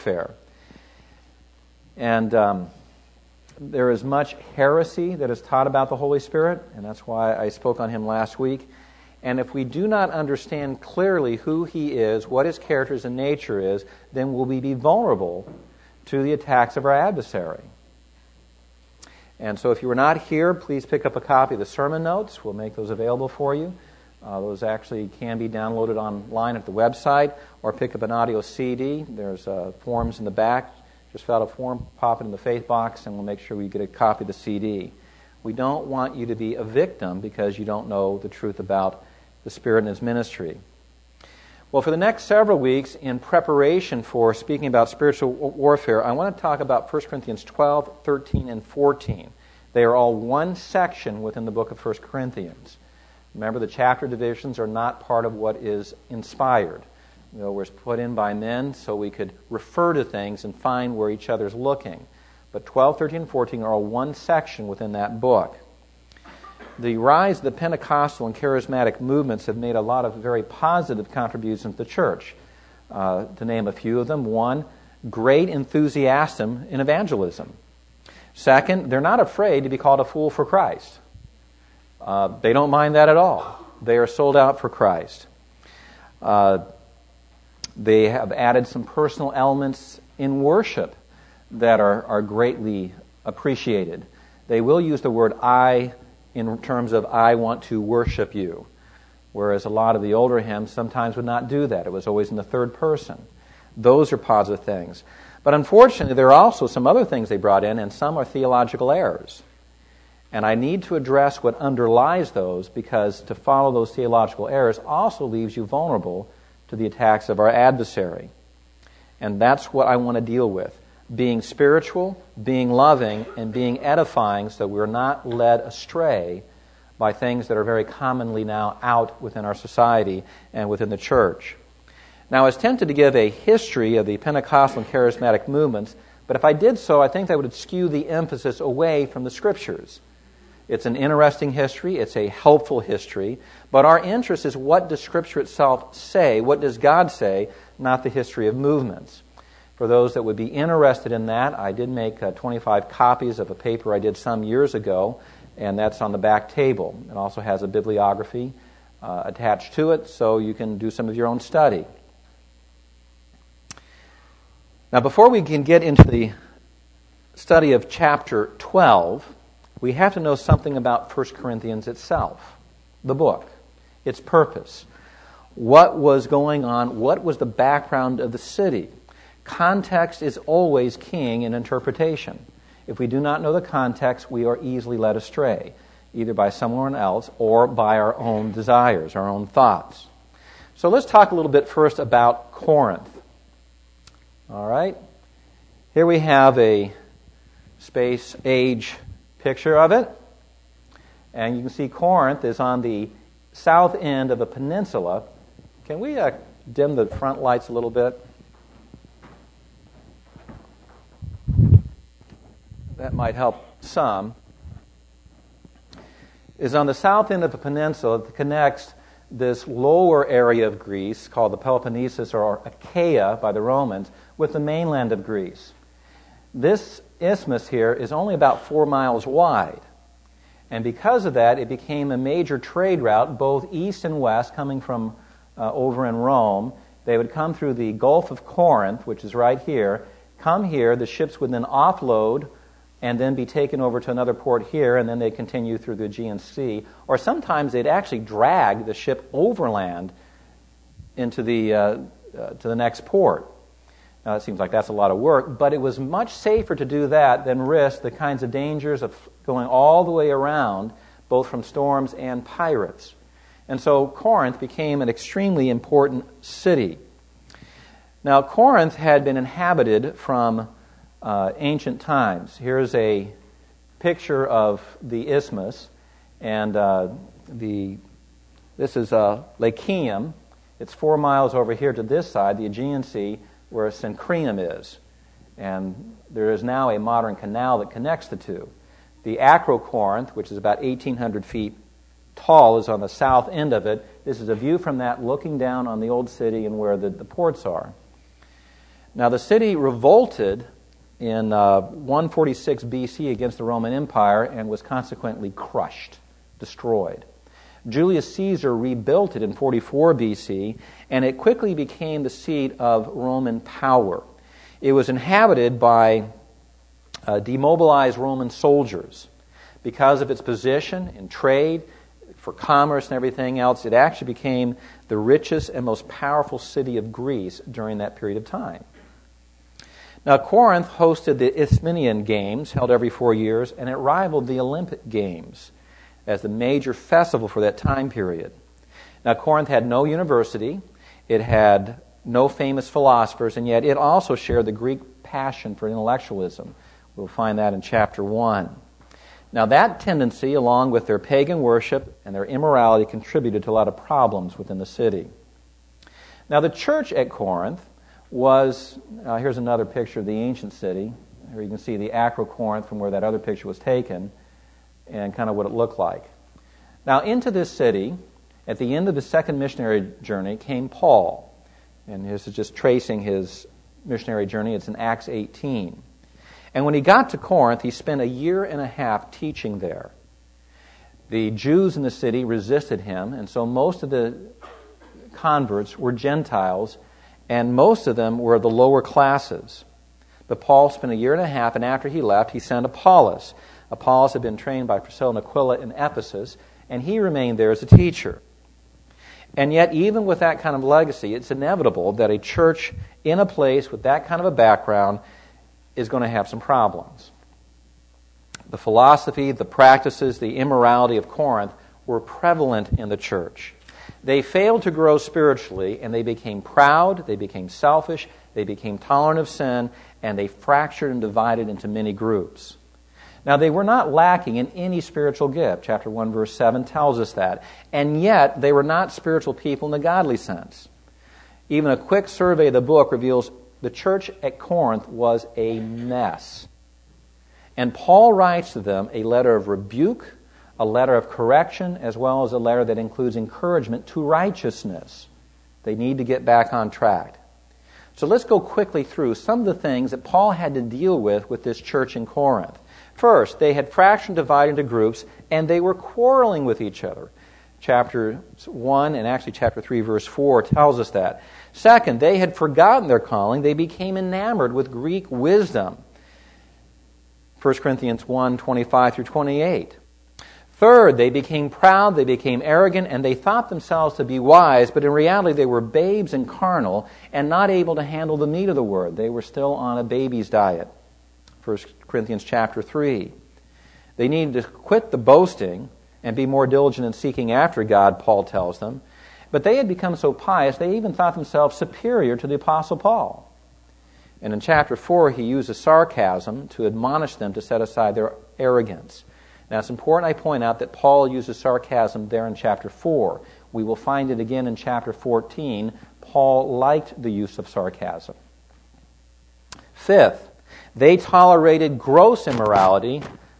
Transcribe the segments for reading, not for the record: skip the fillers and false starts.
warfare. And there is much heresy that is taught about the Holy Spirit, and that's why I spoke on him last week. And if we do not understand clearly who he is, what his characters and nature is, then we'll be vulnerable to the attacks of our adversary. And so if you were not here, please pick up a copy of the sermon notes. We'll make those available for you. Those actually can be downloaded online at the website, or pick up an audio CD. There's forms in the back. Just fill out a form, pop it in the faith box, and we'll make sure we get a copy of the CD. We don't want you to be a victim because you don't know the truth about the Spirit and his ministry. Well, for the next several weeks, in preparation for speaking about spiritual warfare, I want to talk about 1 Corinthians 12, 13, and 14. They are all one section within the book of 1 Corinthians. Remember, the chapter divisions are not part of what is inspired. They were put in by men so we could refer to things and find where each other's looking. But 12, 13, and 14 are all one section within that book. The rise of the Pentecostal and charismatic movements have made a lot of very positive contributions to the church. To name a few of them: one, great enthusiasm in evangelism. Second, they're not afraid to be called a fool for Christ. They don't mind that at all. They are sold out for Christ. They have added some personal elements in worship that are greatly appreciated. They will use the word I in terms of I want to worship you, whereas a lot of the older hymns sometimes would not do that. It was always in the third person. Those are positive things. But unfortunately, there are also some other things they brought in, and some are theological errors. And I need to address what underlies those, because to follow those theological errors also leaves you vulnerable to the attacks of our adversary. And that's what I want to deal with. Being spiritual, being loving, and being edifying, so we're not led astray by things that are very commonly now out within our society and within the church. Now, I was tempted to give a history of the Pentecostal and charismatic movements, but if I did so, I think that would skew the emphasis away from the Scriptures. It's an interesting history, it's a helpful history, but our interest is, what does Scripture itself say? What does God say? Not the history of movements. For those that would be interested in that, I did make 25 copies of a paper I did some years ago, and that's on the back table. It also has a bibliography attached to it, so you can do some of your own study. Now, before we can get into the study of chapter 12, we have to know something about 1 Corinthians itself, the book, its purpose. What was going on? What was the background of the city? Context is always king in interpretation. If we do not know the context, we are easily led astray, either by someone else or by our own desires, our own thoughts. So let's talk a little bit first about Corinth. All right. Here we have a space-age picture of it. And you can see Corinth is on the south end of a peninsula. Can we dim the front lights a little bit? That might help some. Is on the south end of a peninsula that connects this lower area of Greece, called the Peloponnesus or Achaia by the Romans, with the mainland of Greece. This isthmus here is only about 4 miles wide. And because of that, it became a major trade route, both east and west, coming from over in Rome. They would come through the Gulf of Corinth, which is right here, come here, the ships would then offload and then be taken over to another port here, and then they'd continue through the Aegean Sea. Or sometimes they'd actually drag the ship overland into to the next port. Now, it seems like that's a lot of work, but it was much safer to do that than risk the kinds of dangers of going all the way around, both from storms and pirates. And so Corinth became an extremely important city. Now, Corinth had been inhabited from ancient times. Here's a picture of the isthmus, and this is Lyceum. It's 4 miles over here to this side, the Aegean Sea, where Cenchreum is. And there is now a modern canal that connects the two. The Acrocorinth, which is about 1,800 feet tall, is on the south end of it. This is a view from that looking down on the old city and where the ports are. Now, the city revolted in 146 BC against the Roman Empire and was consequently crushed, destroyed. Julius Caesar rebuilt it in 44 BC, and it quickly became the seat of Roman power. It was inhabited by demobilized Roman soldiers. Because of its position in trade, for commerce and everything else, it actually became the richest and most powerful city of Greece during that period of time. Now, Corinth hosted the Isthmian Games, held every 4 years, and it rivaled the Olympic Games as the major festival for that time period. Now, Corinth had no university, it had no famous philosophers, and yet it also shared the Greek passion for intellectualism. We'll find that in chapter 1. Now, that tendency, along with their pagan worship and their immorality, contributed to a lot of problems within the city. Now, the church at Corinth was, here's another picture of the ancient city. Here you can see the Acrocorinth from where that other picture was taken and kind of what it looked like. Now, into this city, at the end of the second missionary journey, came Paul. And this is just tracing his missionary journey. It's in Acts 18. And when he got to Corinth, he spent 1.5 years teaching there. The Jews in the city resisted him, and so most of the converts were Gentiles, and most of them were the lower classes. But Paul spent 1.5 years, and after he left, he sent Apollos. Apollos had been trained by Priscilla and Aquila in Ephesus, and he remained there as a teacher. And yet, even with that kind of legacy, it's inevitable that a church in a place with that kind of a background is going to have some problems. The philosophy, the practices, the immorality of Corinth were prevalent in the church. They failed to grow spiritually, and they became proud, they became selfish, they became tolerant of sin, and they fractured and divided into many groups. Now, they were not lacking in any spiritual gift. Chapter 1, verse 7 tells us that. And yet, they were not spiritual people in the godly sense. Even a quick survey of the book reveals the church at Corinth was a mess. And Paul writes to them a letter of rebuke, a letter of correction, as well as a letter that includes encouragement to righteousness. They need to get back on track. So let's go quickly through some of the things that Paul had to deal with this church in Corinth. First, they had fractured and divided into groups, and they were quarreling with each other. Chapter 1 and actually chapter 3, verse 4 tells us that. Second, they had forgotten their calling. They became enamored with Greek wisdom. 1 Corinthians 1, 25 through 28. Third, they became proud, they became arrogant, and they thought themselves to be wise, but in reality they were babes and carnal and not able to handle the meat of the word. They were still on a baby's diet. 1 Corinthians chapter 3. They needed to quit the boasting and be more diligent in seeking after God, Paul tells them. But they had become so pious, they even thought themselves superior to the Apostle Paul. And in chapter 4, he uses sarcasm to admonish them to set aside their arrogance. Now, it's important I point out that Paul uses sarcasm there in chapter 4. We will find it again in chapter 14. Paul liked the use of sarcasm. Fifth, they tolerated gross immorality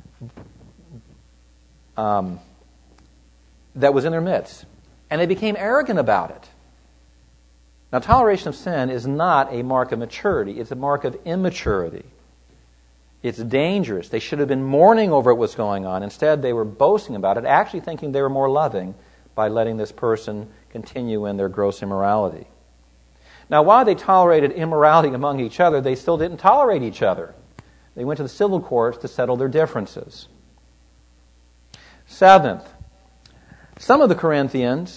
that was in their midst. And they became arrogant about it. Now, toleration of sin is not a mark of maturity. It's a mark of immaturity. It's dangerous. They should have been mourning over what's going on. Instead, they were boasting about it, actually thinking they were more loving by letting this person continue in their gross immorality. Now, while they tolerated immorality among each other, they still didn't tolerate each other. They went to the civil courts to settle their differences. Seventh, some of the Corinthians,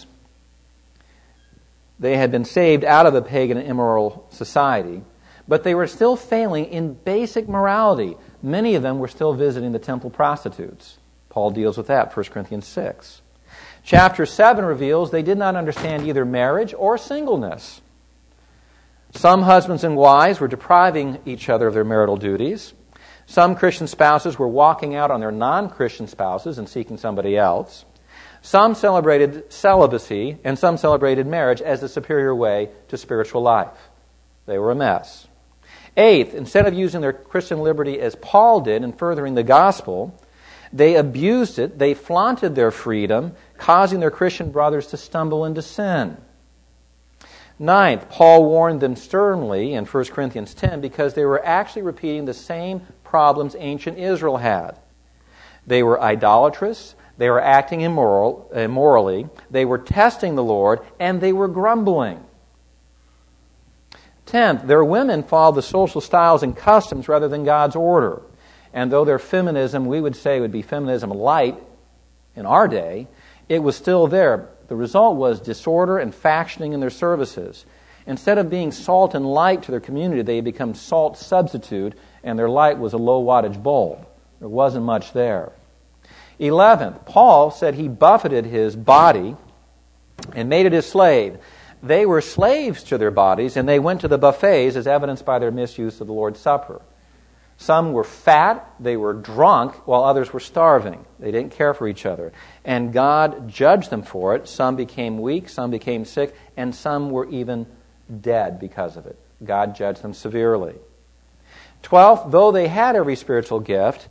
they had been saved out of the pagan and immoral society, but they were still failing in basic morality. Many of them were still visiting the temple prostitutes. Paul deals with that, 1 Corinthians 6. Chapter 7 reveals they did not understand either marriage or singleness. Some husbands and wives were depriving each other of their marital duties. Some Christian spouses were walking out on their non-Christian spouses and seeking somebody else. Some celebrated celibacy, and some celebrated marriage as the superior way to spiritual life. They were a mess. Eighth, instead of using their Christian liberty as Paul did in furthering the gospel, they abused it, they flaunted their freedom, causing their Christian brothers to stumble into sin. Ninth, Paul warned them sternly in 1 Corinthians 10 because they were actually repeating the same problems ancient Israel had. They were idolatrous, they were acting immorally, they were testing the Lord, and they were grumbling. 10th, their women followed the social styles and customs rather than God's order. And though their feminism, we would say, would be feminism light in our day, it was still there. The result was disorder and factioning in their services. Instead of being salt and light to their community, they had become salt substitute, and their light was a low wattage bulb. There wasn't much there. 11th, Paul said he buffeted his body and made it his slave. They were slaves to their bodies, and they went to the buffets as evidenced by their misuse of the Lord's Supper. Some were fat, they were drunk, while others were starving. They didn't care for each other. And God judged them for it. Some became weak, some became sick, and some were even dead because of it. God judged them severely. 12th, though they had every spiritual gift,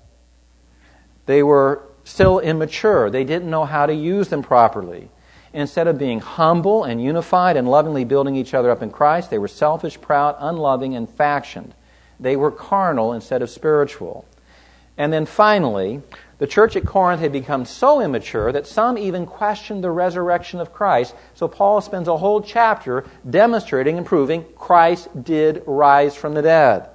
they were still immature. They didn't know how to use them properly. Instead of being humble and unified and lovingly building each other up in Christ, they were selfish, proud, unloving, and factioned. They were carnal instead of spiritual. And then finally, the church at Corinth had become so immature that some even questioned the resurrection of Christ. So Paul spends a whole chapter demonstrating and proving Christ did rise from the dead.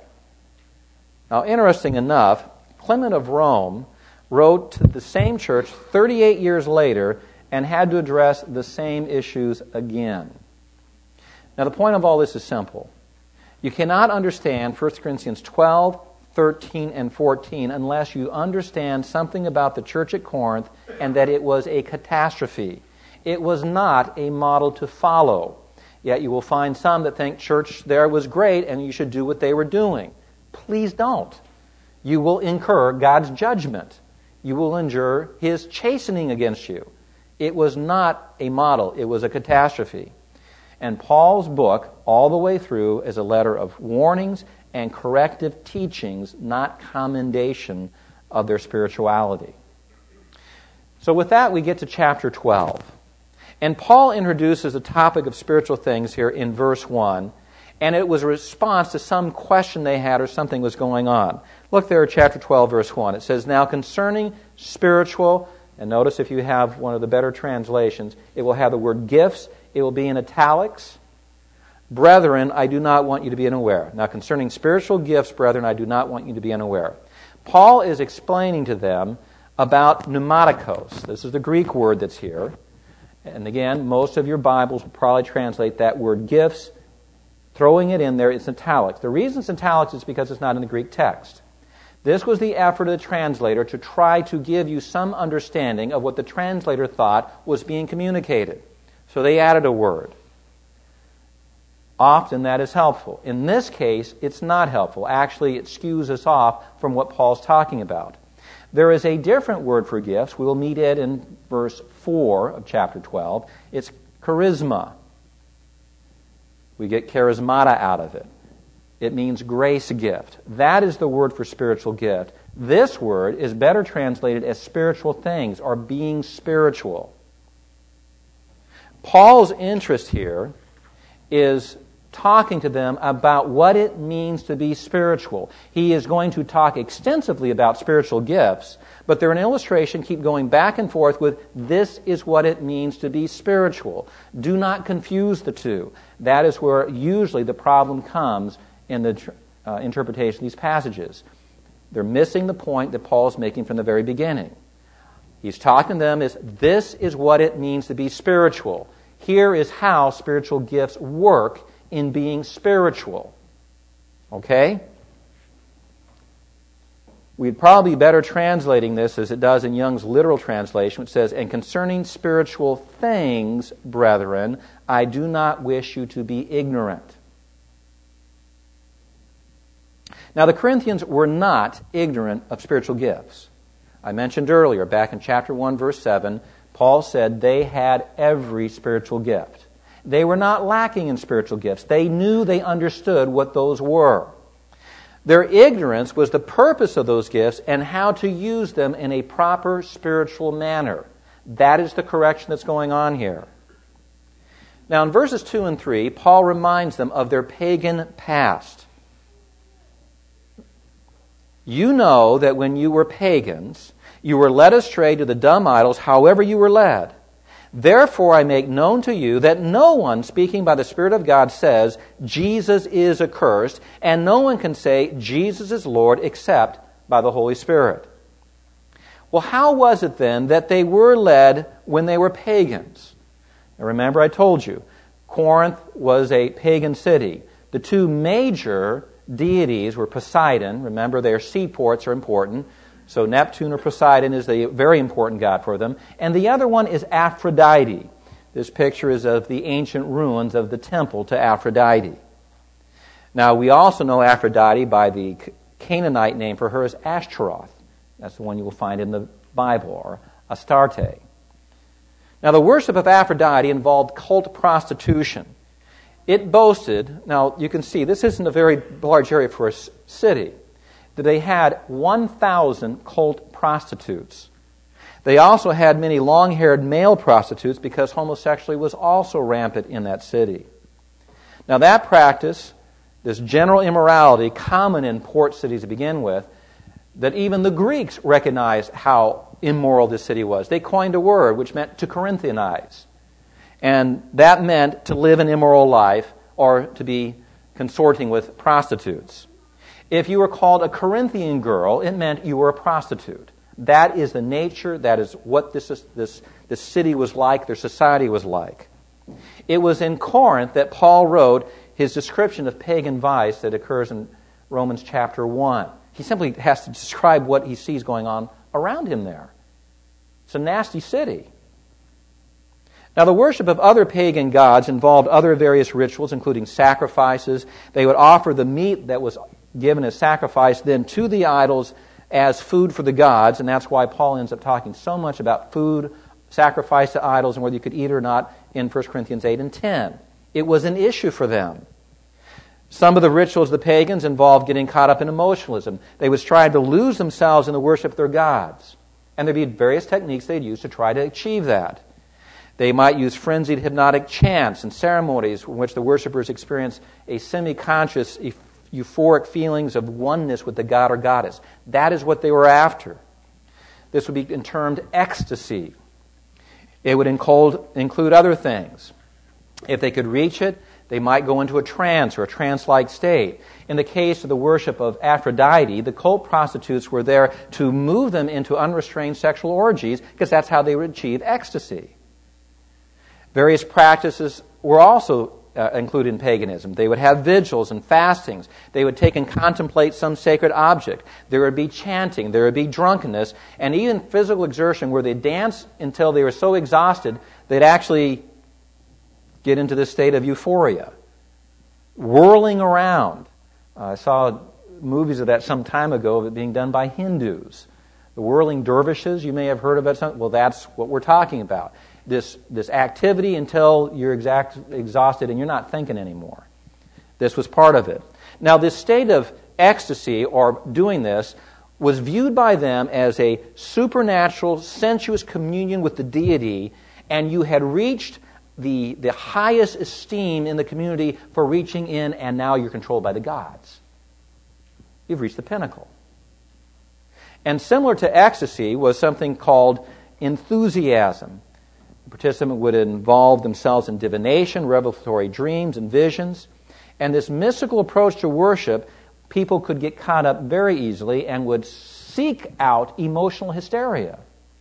Now, interesting enough, Clement of Rome wrote to the same church 38 years later and had to address the same issues again. Now, the point of all this is simple. You cannot understand 1 Corinthians 12, 13, and 14 unless you understand something about the church at Corinth and that it was a catastrophe. It was not a model to follow. Yet you will find some that think church there was great and you should do what they were doing. Please don't. You will incur God's judgment. You will endure His chastening against you. It was not a model. It was a catastrophe. And Paul's book, all the way through, is a letter of warnings and corrective teachings, not commendation of their spirituality. So with that, we get to chapter 12. And Paul introduces the topic of spiritual things here in verse 1, and it was a response to some question they had or something was going on. Look there at chapter 12, verse 1. It says, "Now concerning spiritual," and notice if you have one of the better translations, it will have the word gifts. It will be in italics. "Brethren, I do not want you to be unaware." Now, concerning spiritual gifts, brethren, I do not want you to be unaware. Paul is explaining to them about pneumatikos. This is the Greek word that's here. And again, most of your Bibles will probably translate that word gifts. Throwing it in there, it's italics. The reason it's italics is because it's not in the Greek text. This was the effort of the translator to try to give you some understanding of what the translator thought was being communicated. So they added a word. Often that is helpful. In this case, it's not helpful. Actually, it skews us off from what Paul's talking about. There is a different word for gifts. We will meet it in verse 4 of chapter 12. It's charisma. We get charismata out of it. It means grace gift. That is the word for spiritual gift. This word is better translated as spiritual things or being spiritual. Paul's interest here is talking to them about what it means to be spiritual. He is going to talk extensively about spiritual gifts, but they're an illustration, keep going back and forth with, this is what it means to be spiritual. Do not confuse the two. That is where usually the problem comes in the interpretation of these passages. They're missing the point that Paul's making from the very beginning. He's talking to them as, this is what it means to be spiritual. Here is how spiritual gifts work in being spiritual. Okay? We'd probably be better translating this as it does in Young's literal translation, which says, "And concerning spiritual things, brethren, I do not wish you to be ignorant." Now, the Corinthians were not ignorant of spiritual gifts. I mentioned earlier, back in chapter 1, verse 7, Paul said they had every spiritual gift. They were not lacking in spiritual gifts. They knew, they understood what those were. Their ignorance was the purpose of those gifts and how to use them in a proper spiritual manner. That is the correction that's going on here. Now, in verses 2 and 3, Paul reminds them of their pagan past. You know that when you were pagans, you were led astray to the dumb idols, however you were led. Therefore I make known to you that no one speaking by the Spirit of God says, Jesus is accursed, and no one can say, Jesus is Lord, except by the Holy Spirit. Well, how was it then that they were led when they were pagans? Now remember, I told you, Corinth was a pagan city. The two major deities were Poseidon. Remember, their seaports are important. So Neptune or Poseidon is a very important god for them. And the other one is Aphrodite. This picture is of the ancient ruins of the temple to Aphrodite. Now, we also know Aphrodite by the Canaanite name for her is Ashtaroth. That's the one you will find in the Bible, or Astarte. Now, the worship of Aphrodite involved cult prostitution. It boasted, now you can see, this isn't a very large area for a city, that they had 1,000 cult prostitutes. They also had many long-haired male prostitutes because homosexuality was also rampant in that city. Now that practice, this general immorality, common in port cities to begin with, that even the Greeks recognized how immoral this city was. They coined a word which meant to Corinthianize. And that meant to live an immoral life or to be consorting with prostitutes. If you were called a Corinthian girl, it meant you were a prostitute. That is the nature, that is what this city was like, their society was like. It was in Corinth that Paul wrote his description of pagan vice that occurs in Romans chapter 1. He simply has to describe what he sees going on around him there. It's a nasty city. Now, the worship of other pagan gods involved other various rituals, including sacrifices. They would offer the meat that was given as sacrifice then to the idols as food for the gods, and that's why Paul ends up talking so much about food, sacrifice to idols, and whether you could eat it or not in 1 Corinthians 8 and 10. It was an issue for them. Some of the rituals of the pagans involved getting caught up in emotionalism. They would strive to lose themselves in the worship of their gods. And there'd be various techniques they'd use to try to achieve that. They might use frenzied hypnotic chants and ceremonies in which the worshipers experience a semi-conscious, euphoric feelings of oneness with the god or goddess. That is what they were after. This would be termed ecstasy. It would include other things. If they could reach it, they might go into a trance or a trance-like state. In the case of the worship of Aphrodite, the cult prostitutes were there to move them into unrestrained sexual orgies because that's how they would achieve ecstasy. Various practices were also included in paganism. They would have vigils and fastings. They would take and contemplate some sacred object. There would be chanting. There would be drunkenness. And even physical exertion where they danced until they were so exhausted they'd actually get into this state of euphoria. Whirling around. I saw movies of that some time ago of it being done by Hindus. The whirling dervishes, you may have heard about something. Well, that's what we're talking about. This activity until you're exhausted and you're not thinking anymore. This was part of it. Now, this state of ecstasy or doing this was viewed by them as a supernatural, sensuous communion with the deity, and you had reached the highest esteem in the community for reaching in, and now you're controlled by the gods. You've reached the pinnacle. And similar to ecstasy was something called enthusiasm. The participant would involve themselves in divination, revelatory dreams, and visions. And this mystical approach to worship, people could get caught up very easily and would seek out emotional hysteria.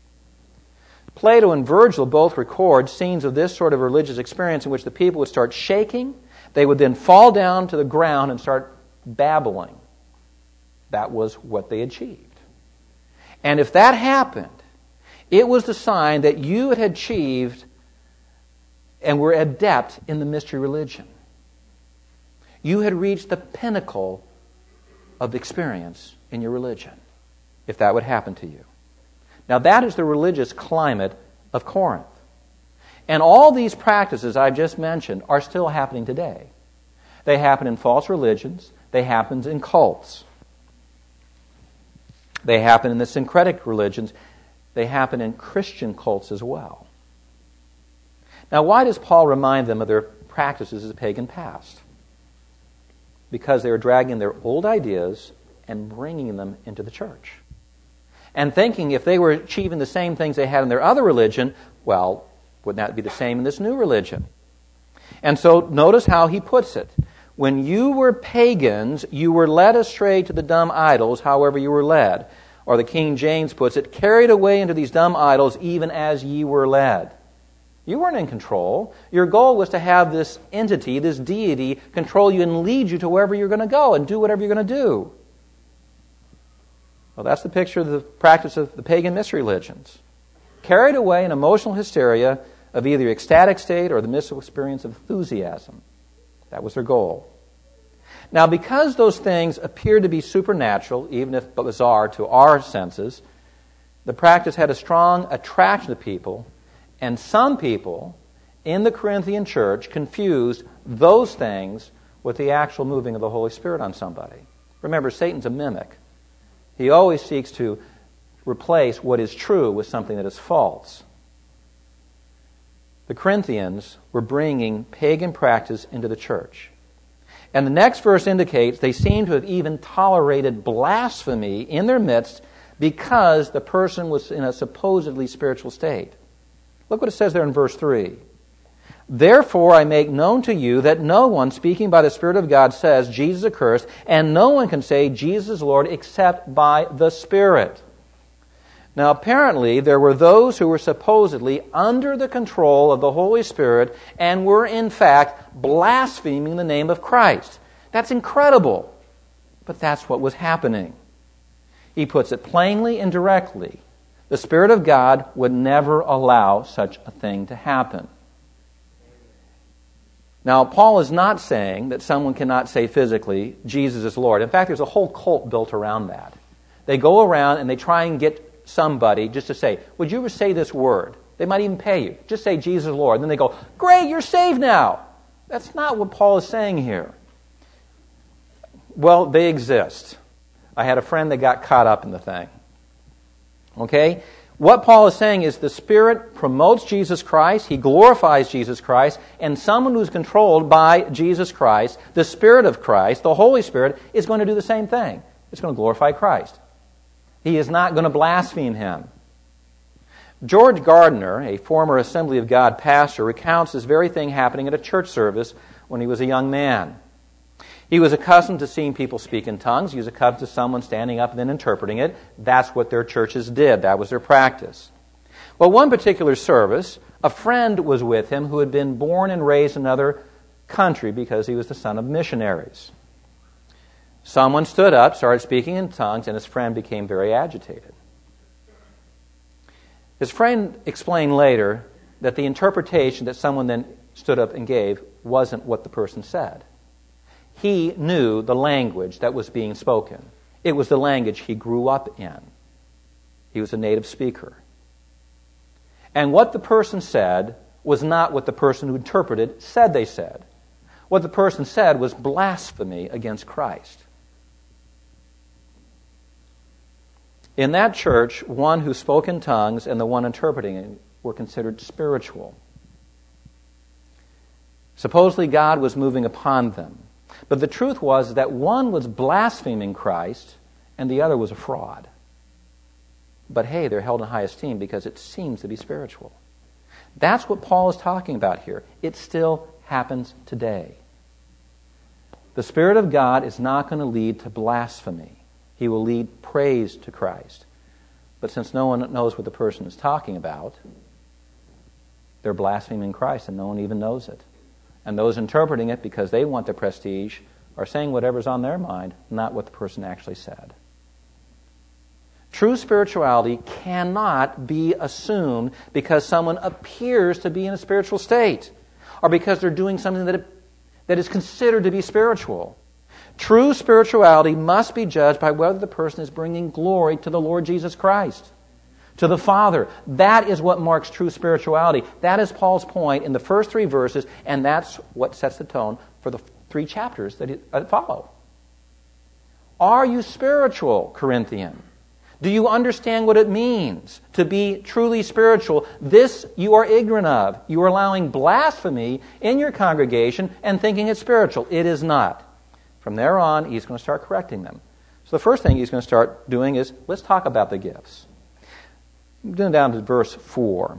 Plato and Virgil both record scenes of this sort of religious experience in which the people would start shaking. They would then fall down to the ground and start babbling. That was what they achieved. And if that happened, it was the sign that you had achieved and were adept in the mystery religion. You had reached the pinnacle of experience in your religion, if that would happen to you. Now that is the religious climate of Corinth. And all these practices I've just mentioned are still happening today. They happen in false religions. They happen in cults. They happen in the syncretic religions. They happen in Christian cults as well. Now, why does Paul remind them of their practices of the pagan past? Because they were dragging their old ideas and bringing them into the church. And thinking if they were achieving the same things they had in their other religion, well, wouldn't that be the same in this new religion? And so notice how he puts it. When you were pagans, you were led astray to the dumb idols, however you were led. Or the King James puts it, carried away into these dumb idols, even as ye were led. You weren't in control. Your goal was to have this entity, this deity, control you and lead you to wherever you're going to go and do whatever you're going to do. Well, that's the picture of the practice of the pagan mystery religions. Carried away in emotional hysteria of either ecstatic state or the mystical experience of enthusiasm. That was their goal. Now, because those things appear to be supernatural, even if bizarre to our senses, the practice had a strong attraction to people, and some people in the Corinthian church confused those things with the actual moving of the Holy Spirit on somebody. Remember, Satan's a mimic. He always seeks to replace what is true with something that is false. The Corinthians were bringing pagan practice into the church. And the next verse indicates they seem to have even tolerated blasphemy in their midst because the person was in a supposedly spiritual state. Look what it says there in verse 3. Therefore I make known to you that no one speaking by the Spirit of God says Jesus accursed, and no one can say Jesus is Lord except by the Spirit. Now apparently there were those who were supposedly under the control of the Holy Spirit and were in fact blaspheming the name of Christ. That's incredible. But that's what was happening. He puts it plainly and directly. The Spirit of God would never allow such a thing to happen. Now, Paul is not saying that someone cannot say physically, Jesus is Lord. In fact, there's a whole cult built around that. They go around and they try and get somebody just to say, would you ever say this word? They might even pay you. Just say Jesus is Lord. And then they go, great, you're saved now. That's not what Paul is saying here. Well, they exist. I had a friend that got caught up in the thing. Okay? What Paul is saying is the Spirit promotes Jesus Christ, He glorifies Jesus Christ, and someone who's controlled by Jesus Christ, the Spirit of Christ, the Holy Spirit, is going to do the same thing. It's going to glorify Christ. He is not going to blaspheme Him. George Gardner, a former Assembly of God pastor, recounts this very thing happening at a church service when he was a young man. He was accustomed to seeing people speak in tongues. He was accustomed to someone standing up and then interpreting it. That's what their churches did. That was their practice. Well, one particular service, a friend was with him who had been born and raised in another country because he was the son of missionaries. Someone stood up, started speaking in tongues, and his friend became very agitated. His friend explained later that the interpretation that someone then stood up and gave wasn't what the person said. He knew the language that was being spoken. It was the language he grew up in. He was a native speaker. And what the person said was not what the person who interpreted said they said. What the person said was blasphemy against Christ. In that church, one who spoke in tongues and the one interpreting it were considered spiritual. Supposedly God was moving upon them. But the truth was that one was blaspheming Christ and the other was a fraud. But hey, they're held in high esteem because it seems to be spiritual. That's what Paul is talking about here. It still happens today. The Spirit of God is not going to lead to blasphemy. He will lead praise to Christ. But since no one knows what the person is talking about, they're blaspheming Christ and no one even knows it. And those interpreting it because they want the prestige are saying whatever's on their mind, not what the person actually said. True spirituality cannot be assumed because someone appears to be in a spiritual state or because they're doing something that is considered to be spiritual. True spirituality must be judged by whether the person is bringing glory to the Lord Jesus Christ, to the Father. That is what marks true spirituality. That is Paul's point in the first 3 verses, and that's what sets the tone for the 3 chapters that follow. Are you spiritual, Corinthian? Do you understand what it means to be truly spiritual? This you are ignorant of. You are allowing blasphemy in your congregation and thinking it's spiritual. It is not. From there on, he's going to start correcting them. So the first thing he's going to start doing is, let's talk about the gifts. Going down to verse 4.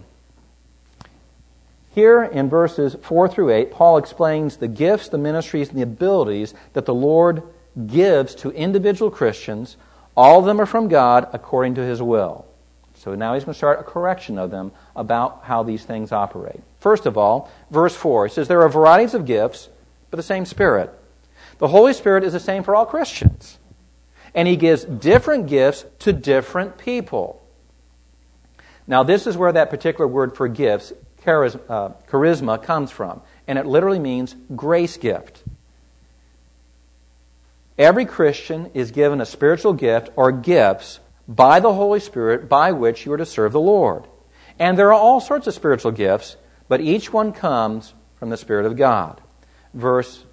Here in verses 4 through 8, Paul explains the gifts, the ministries, and the abilities that the Lord gives to individual Christians. All of them are from God according to His will. So now he's going to start a correction of them about how these things operate. First of all, verse 4, he says, there are varieties of gifts, but the same Spirit. The Holy Spirit is the same for all Christians. And He gives different gifts to different people. Now this is where that particular word for gifts, charisma, comes from. And it literally means grace gift. Every Christian is given a spiritual gift or gifts by the Holy Spirit by which you are to serve the Lord. And there are all sorts of spiritual gifts, but each one comes from the Spirit of God. Verse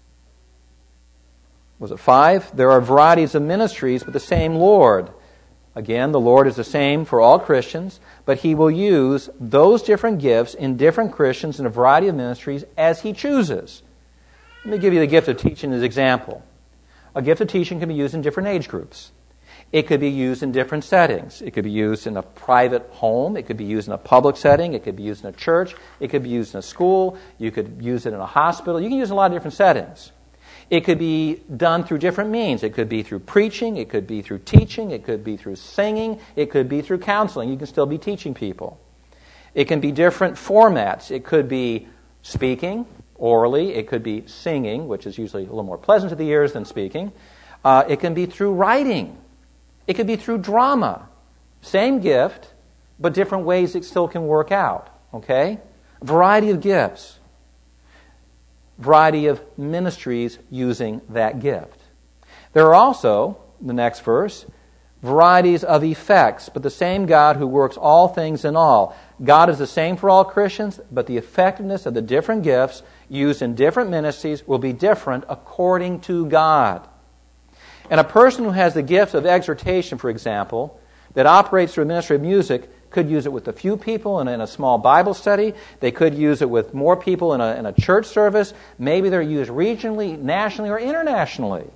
5? There are varieties of ministries, but the same Lord. Again, the Lord is the same for all Christians, but He will use those different gifts in different Christians in a variety of ministries as He chooses. Let me give you the gift of teaching as an example. A gift of teaching can be used in different age groups. It could be used in different settings. It could be used in a private home. It could be used in a public setting. It could be used in a church. It could be used in a school. You could use it in a hospital. You can use it in a lot of different settings. It could be done through different means. It could be through preaching. It could be through teaching. It could be through singing. It could be through counseling. You can still be teaching people. It can be different formats. It could be speaking orally. It could be singing, which is usually a little more pleasant to the ears than speaking. It can be through writing. It could be through drama. Same gift, but different ways it still can work out. Okay? Variety of gifts. Variety of ministries using that gift. There are also, the next verse, varieties of effects, but the same God who works all things in all. God is the same for all Christians, but the effectiveness of the different gifts used in different ministries will be different according to God. And a person who has the gift of exhortation, for example, that operates through a ministry of music, could use it with a few people in a small Bible study. They could use it with more people in a church service. Maybe they're used regionally, nationally, or internationally.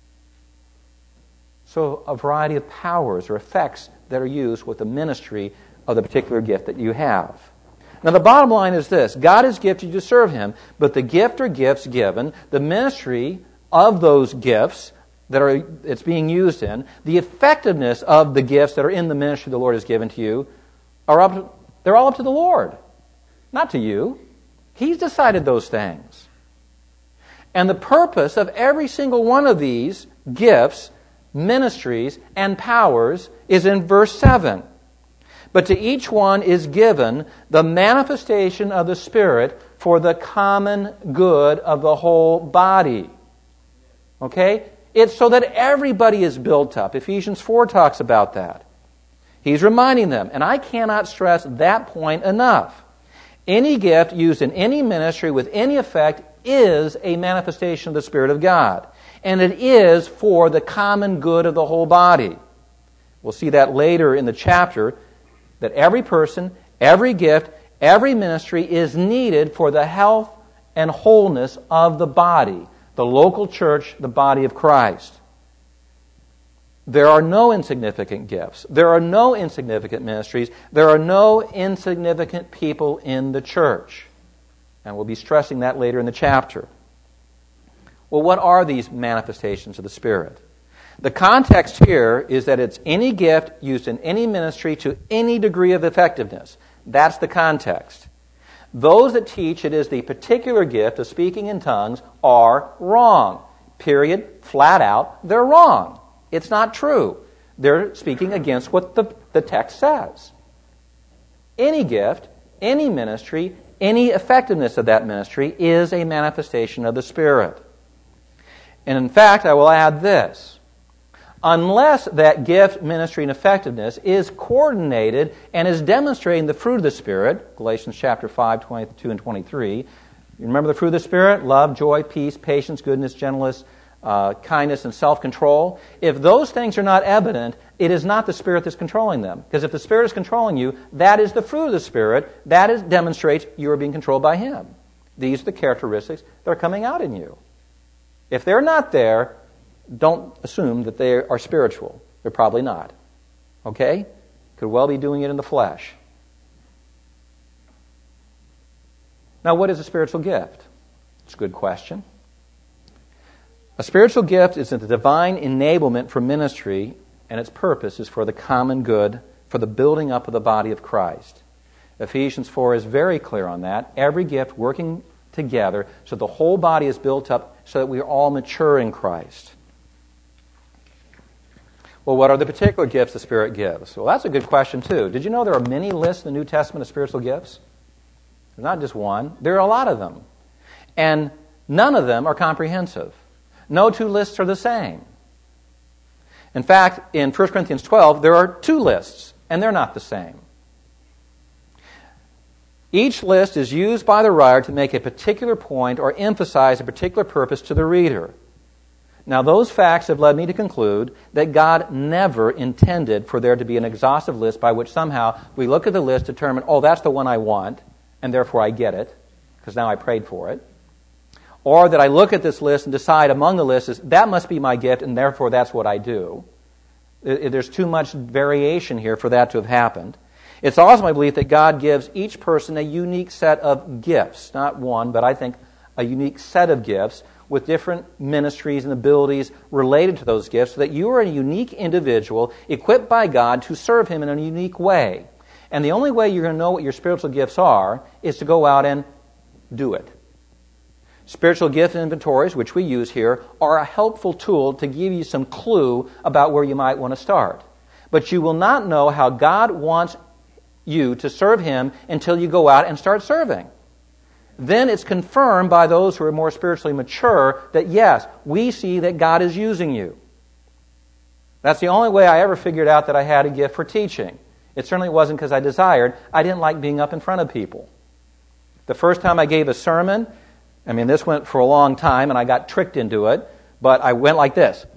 So a variety of powers or effects that are used with the ministry of the particular gift that you have. Now the bottom line is this. God has gifted you to serve Him, but the gift or gifts given, the ministry of those gifts that it's being used in, the effectiveness of the gifts that are in the ministry the Lord has given to you, they're all up to the Lord, not to you. He's decided those things. And the purpose of every single one of these gifts, ministries, and powers is in verse 7. But to each one is given the manifestation of the Spirit for the common good of the whole body. Okay? It's so that everybody is built up. Ephesians 4 talks about that. He's reminding them, and I cannot stress that point enough. Any gift used in any ministry with any effect is a manifestation of the Spirit of God. And it is for the common good of the whole body. We'll see that later in the chapter, that every person, every gift, every ministry is needed for the health and wholeness of the body, the local church, the body of Christ. There are no insignificant gifts. There are no insignificant ministries. There are no insignificant people in the church. And we'll be stressing that later in the chapter. Well, what are these manifestations of the Spirit? The context here is that it's any gift used in any ministry to any degree of effectiveness. That's the context. Those that teach it is the particular gift of speaking in tongues are wrong. Period. Flat out, they're wrong. It's not true. They're speaking against what the text says. Any gift, any ministry, any effectiveness of that ministry is a manifestation of the Spirit. And in fact, I will add this. Unless that gift, ministry, and effectiveness is coordinated and is demonstrating the fruit of the Spirit, Galatians chapter 5, 22 and 23. You remember the fruit of the Spirit? Love, joy, peace, patience, goodness, gentleness, kindness, and self-control, if those things are not evident, it is not the Spirit that's controlling them. Because if the Spirit is controlling you, that is the fruit of the Spirit. That demonstrates you are being controlled by Him. These are the characteristics that are coming out in you. If they're not there, don't assume that they are spiritual. They're probably not. Okay? Could well be doing it in the flesh. Now, what is a spiritual gift? It's a good question. A spiritual gift is a divine enablement for ministry, and its purpose is for the common good, for the building up of the body of Christ. Ephesians 4 is very clear on that. Every gift working together so the whole body is built up so that we are all mature in Christ. Well, what are the particular gifts the Spirit gives? Well, that's a good question, too. Did you know there are many lists in the New Testament of spiritual gifts? There's not just one. There are a lot of them. And none of them are comprehensive. No two lists are the same. In fact, in 1 Corinthians 12, there are two lists, and they're not the same. Each list is used by the writer to make a particular point or emphasize a particular purpose to the reader. Now, those facts have led me to conclude that God never intended for there to be an exhaustive list by which somehow we look at the list, determine, oh, that's the one I want, and therefore I get it, because now I prayed for it. Or that I look at this list and decide among the lists, that must be my gift, and therefore that's what I do. There's too much variation here for that to have happened. It's also my belief that God gives each person a unique set of gifts. Not one, but I think a unique set of gifts with different ministries and abilities related to those gifts, so that you are a unique individual equipped by God to serve Him in a unique way. And the only way you're going to know what your spiritual gifts are is to go out and do it. Spiritual gift inventories, which we use here, are a helpful tool to give you some clue about where you might want to start. But you will not know how God wants you to serve Him until you go out and start serving. Then it's confirmed by those who are more spiritually mature that, yes, we see that God is using you. That's the only way I ever figured out that I had a gift for teaching. It certainly wasn't because I desired. I didn't like being up in front of people. The first time I gave a sermon, this went for a long time, and I got tricked into it, but I went like this.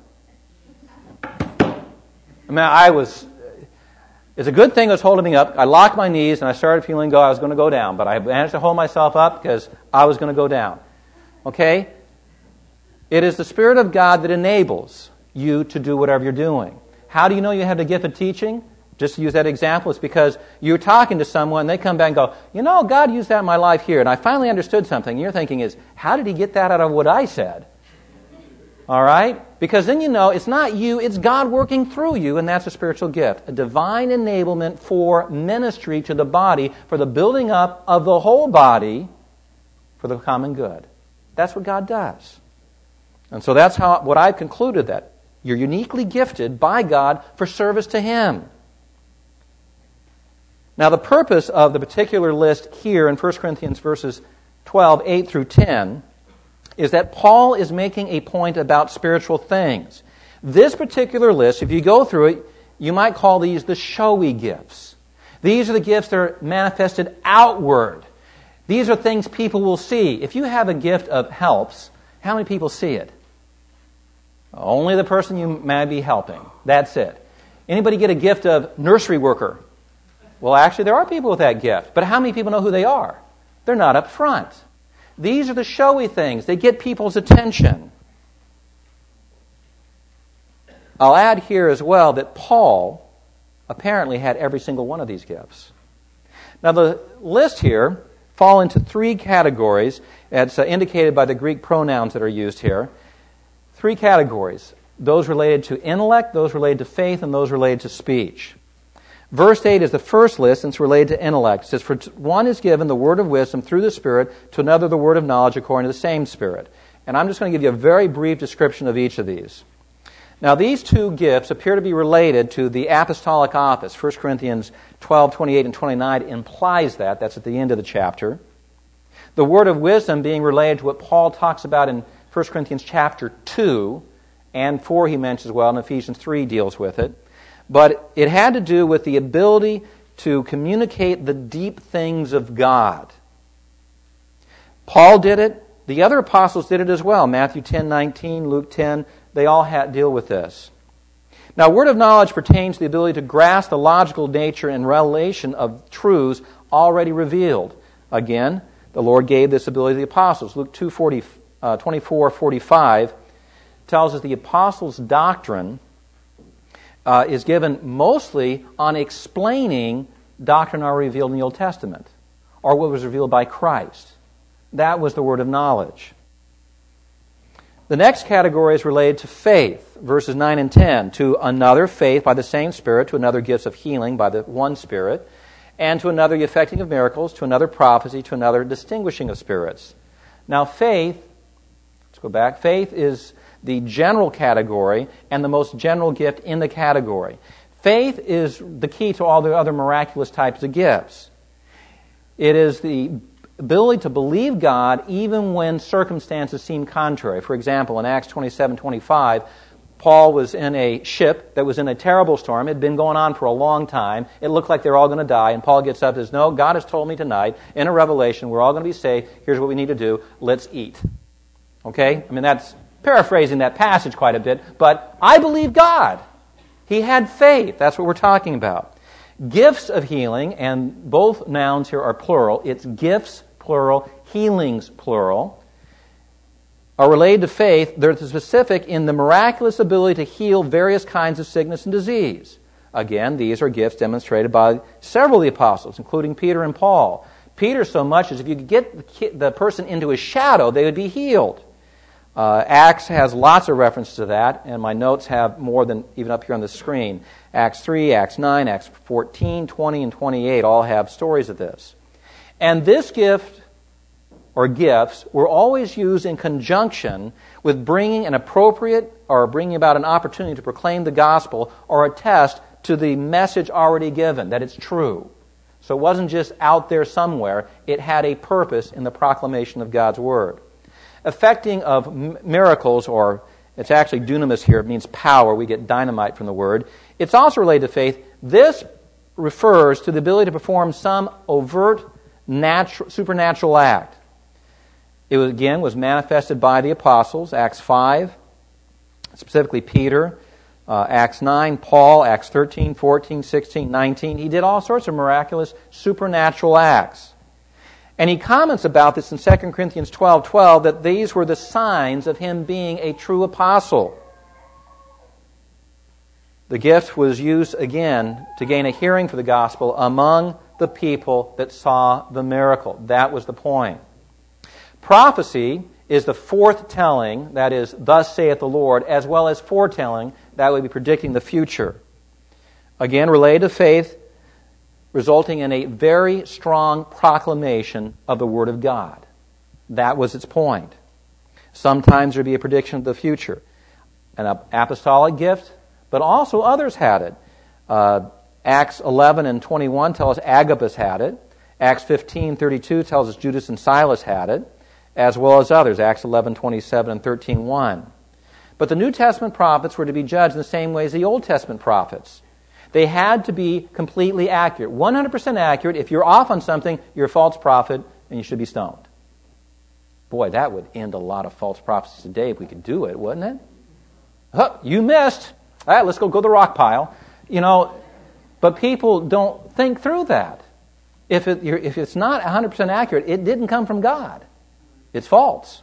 It's a good thing it was holding me up. I locked my knees, and I started feeling I was going to go down, but I managed to hold myself up because I was going to go down. Okay? It is the Spirit of God that enables you to do whatever you're doing. How do you know you have the gift of teaching? Just to use that example, it's because you're talking to someone, they come back and go, God used that in my life here, and I finally understood something. And you're thinking is, how did He get that out of what I said? All right? Because then you know it's not you, it's God working through you, and that's a spiritual gift. A divine enablement for ministry to the body, for the building up of the whole body for the common good. That's what God does. And so that's what I've concluded, that you're uniquely gifted by God for service to Him. Now, the purpose of the particular list here in 1 Corinthians verses 12, 8 through 10, is that Paul is making a point about spiritual things. This particular list, if you go through it, you might call these the showy gifts. These are the gifts that are manifested outward. These are things people will see. If you have a gift of helps, how many people see it? Only the person you may be helping. That's it. Anybody get a gift of nursery worker? Well, actually, there are people with that gift. But how many people know who they are? They're not up front. These are the showy things. They get people's attention. I'll add here as well that Paul apparently had every single one of these gifts. Now, the list here fall into three categories. It's indicated by the Greek pronouns that are used here. Three categories. Those related to intellect, those related to faith, and those related to speech. Verse 8 is the first list, and it's related to intellect. It says, "For one is given the word of wisdom through the Spirit, to another the word of knowledge according to the same Spirit." And I'm just going to give you a very brief description of each of these. Now, these two gifts appear to be related to the apostolic office. 1 Corinthians 12, 28, and 29 implies that. That's at the end of the chapter. The word of wisdom being related to what Paul talks about in 1 Corinthians chapter 2, and 4 he mentions as well, and Ephesians 3 deals with it. But it had to do with the ability to communicate the deep things of God. Paul did it. The other apostles did it as well. Matthew 10:19, Luke 10, they all deal with this. Now, word of knowledge pertains to the ability to grasp the logical nature and revelation of truths already revealed. Again, the Lord gave this ability to the apostles. Luke 24:45 tells us the apostles' doctrine is given mostly on explaining doctrine already revealed in the Old Testament, or what was revealed by Christ. That was the word of knowledge. The next category is related to faith, verses 9 and 10. To another, faith by the same Spirit, to another, gifts of healing by the one Spirit, and to another, the effecting of miracles, to another, prophecy, to another, distinguishing of spirits. Now, faith, let's go back, faith is the general category and the most general gift in the category. Faith is the key to all the other miraculous types of gifts. It is the ability to believe God even when circumstances seem contrary. For example, in Acts 27:25, Paul was in a ship that was in a terrible storm. It had been going on for a long time. It looked like they were all going to die. And Paul gets up and says, no, God has told me tonight in a revelation, we're all going to be saved. Here's what we need to do. Let's eat. Okay? I mean, that's paraphrasing that passage quite a bit. But I believe God. He had faith. That's what we're talking about. Gifts of healing, and both nouns here are plural. It's gifts, plural, healings, plural, are related to faith. They're specific in the miraculous ability to heal various kinds of sickness and disease. Again, these are gifts demonstrated by several of the apostles, including Peter and Paul. Peter so much as if you could get the person into his shadow, they would be healed. Acts has lots of references to that, and my notes have more than even up here on the screen. Acts 3, Acts 9, Acts 14, 20, and 28 all have stories of this. And this gift, or gifts, were always used in conjunction with bringing an appropriate or bringing about an opportunity to proclaim the gospel or attest to the message already given, that it's true. So it wasn't just out there somewhere. It had a purpose in the proclamation of God's word. Effecting of miracles, or it's actually dunamis here, it means power. We get dynamite from the word. It's also related to faith. This refers to the ability to perform some overt supernatural act. It was manifested by the apostles, Acts 5, specifically Peter, Acts 9, Paul, Acts 13, 14, 16, 19. He did all sorts of miraculous supernatural acts. And he comments about this in 2 Corinthians 12:12, that these were the signs of him being a true apostle. The gift was used again to gain a hearing for the gospel among the people that saw the miracle. That was the point. Prophecy is the forthtelling, that is, thus saith the Lord, as well as foretelling, that would be predicting the future. Again, related to faith, resulting in a very strong proclamation of the Word of God. That was its point. Sometimes there would be a prediction of the future. An apostolic gift, but also others had it. Acts 11 and 21 tell us Agabus had it. Acts 15:32 tells us Judas and Silas had it, as well as others, Acts 11:27 and 13:1. But the New Testament prophets were to be judged in the same way as the Old Testament prophets. They had to be completely accurate, 100% accurate. If you're off on something, you're a false prophet and you should be stoned. Boy, that would end a lot of false prophecies today if we could do it, wouldn't it? Huh, you missed. All right, let's go to the rock pile. But people don't think through that. If it's not 100% accurate, it didn't come from God. It's false.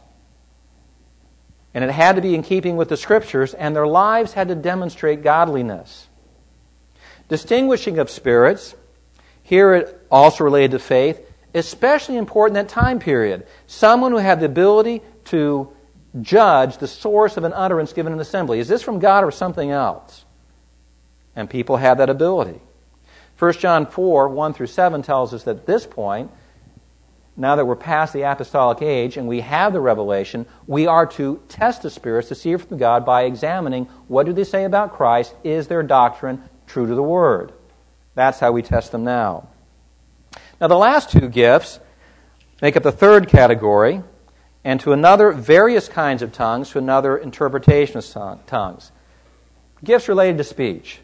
And it had to be in keeping with the Scriptures, and their lives had to demonstrate godliness. Distinguishing of spirits, here it also related to faith, especially important in that time period. Someone who had the ability to judge the source of an utterance given in assembly. Is this from God or something else? And people had that ability. 1 John 4, 1 through 7 tells us that at this point, now that we're past the apostolic age and we have the revelation, we are to test the spirits to see if from God by examining what do they say about Christ, is their doctrine true to the Word. That's how we test them now. Now the last two gifts make up the third category, and to another, various kinds of tongues, to another, interpretation of tongues. Gifts related to speech.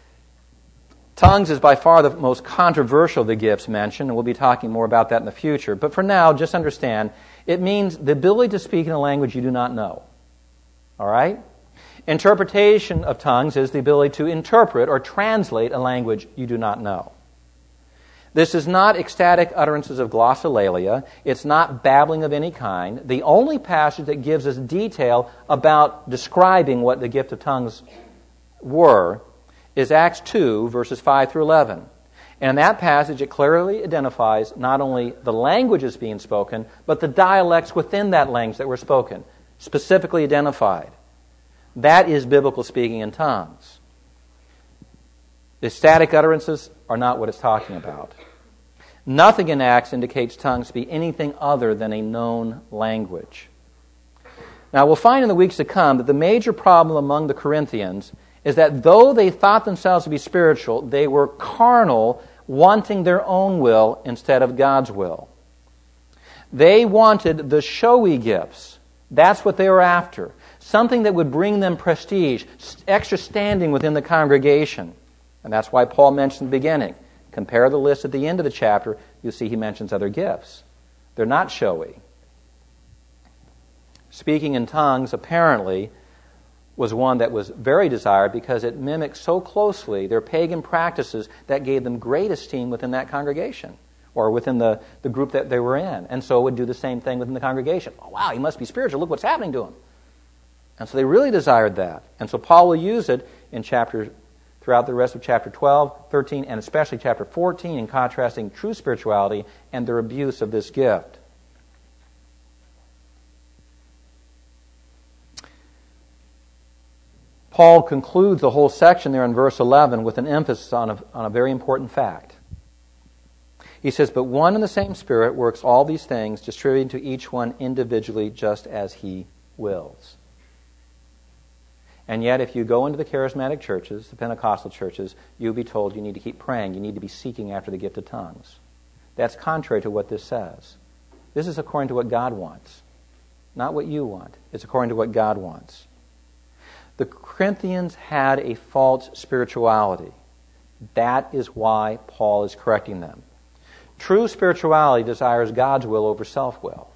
Tongues is by far the most controversial of the gifts mentioned, and we'll be talking more about that in the future. But for now, just understand, It means the ability to speak in a language you do not know. All right? Interpretation of tongues is the ability to interpret or translate a language you do not know. This is not ecstatic utterances of glossolalia. It's not babbling of any kind. The only passage that gives us detail about describing what the gift of tongues were is Acts 2, verses 5 through 11. And in that passage, it clearly identifies not only the languages being spoken, but the dialects within that language that were spoken, specifically identified. That is biblical speaking in tongues. The static utterances are not what it's talking about. Nothing in Acts indicates tongues to be anything other than a known language. Now, we'll find in the weeks to come that the major problem among the Corinthians is that though they thought themselves to be spiritual, they were carnal, wanting their own will instead of God's will. They wanted the showy gifts. That's what they were after. Something that would bring them prestige, extra standing within the congregation. And that's why Paul mentioned in the beginning. Compare the list at the end of the chapter, you'll see he mentions other gifts. They're not showy. Speaking in tongues, apparently, was one that was very desired because it mimicked so closely their pagan practices that gave them great esteem within that congregation or within the group that they were in. And so it would do the same thing within the congregation. Oh, wow, he must be spiritual. Look what's happening to him. And so they really desired that. And so Paul will use it in throughout the rest of chapter 12, 13, and especially chapter 14 in contrasting true spirituality and their abuse of this gift. Paul concludes the whole section there in verse 11 with an emphasis on a very important fact. He says, "But one and the same Spirit works all these things, distributing to each one individually just as He wills." And yet, if you go into the charismatic churches, the Pentecostal churches, you'll be told you need to keep praying, you need to be seeking after the gift of tongues. That's contrary to what this says. This is according to what God wants, not what you want. It's according to what God wants. The Corinthians had a false spirituality. That is why Paul is correcting them. True spirituality desires God's will over self-will.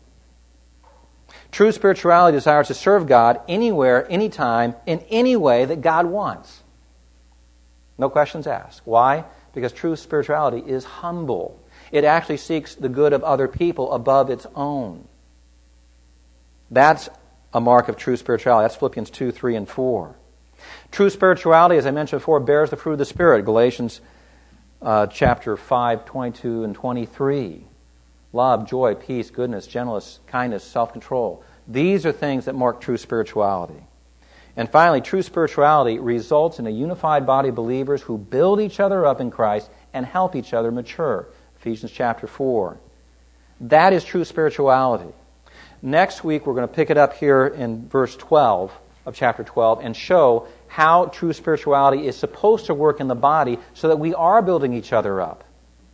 True spirituality desires to serve God anywhere, anytime, in any way that God wants. No questions asked. Why? Because true spirituality is humble. It actually seeks the good of other people above its own. That's a mark of true spirituality. That's Philippians 2, 3, and 4. True spirituality, as I mentioned before, bears the fruit of the Spirit. Galatians chapter 5, 22 and 23. Love, joy, peace, goodness, gentleness, kindness, self-control. These are things that mark true spirituality. And finally, true spirituality results in a unified body of believers who build each other up in Christ and help each other mature. Ephesians chapter 4. That is true spirituality. Next week, we're going to pick it up here in verse 12 of chapter 12 and show how true spirituality is supposed to work in the body so that we are building each other up.